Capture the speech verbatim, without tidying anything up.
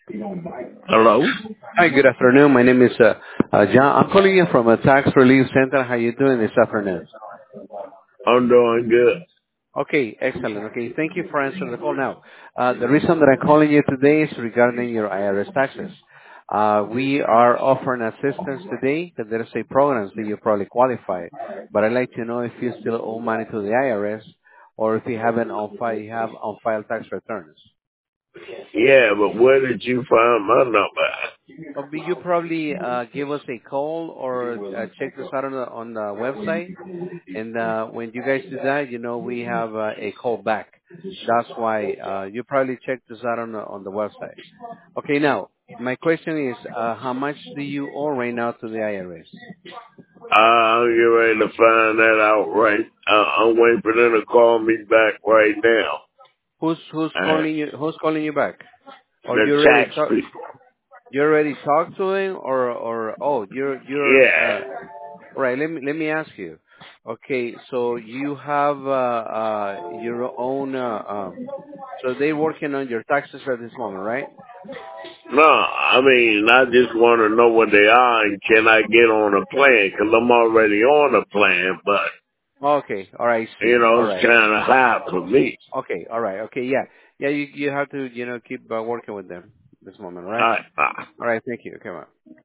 Hello? Hi, good afternoon. My name is uh, uh, John. I'm calling you from a tax relief center. How you doing this afternoon? I'm doing good. Okay, excellent. Okay, thank you for answering the call now. Uh, the reason that I'm calling you today is regarding your I R S taxes. Uh, we are offering assistance today because there's a program that you probably qualify, but I'd like to know if you still owe money to the I R S or if you haven't on file, you have on file tax returns. Yeah, but where did you find my number? Well, be- you probably uh, give us a call or uh, check this out on the, on the website. And uh, when you guys do that, you know we have uh, a call back. That's why uh, you probably check this out on the on the website. Okay, now my question is, uh, how much do you owe right now to the I R S? I'll get ready to find that out right. Uh, I'm waiting for them to call me back right now. Who's who's Uh, calling you? Who's calling you back? Or the you already tax talk? people. You already talked to him, or or oh, you're you're uh, Yeah. right. Let me let me ask you. Okay, so you have uh, uh, your own. Uh, um, so they're working on your taxes at this moment, right? No, I mean, I just want to know what they are and can I get on a plan? Because I'm already on a plan, but, Okay. All right. I you see. know, All it's right. kind of high for me. Okay. All right. Okay. Yeah. Yeah. You you have to you know keep uh, working with them this moment. All right. I, I, All right. Thank you. Come on.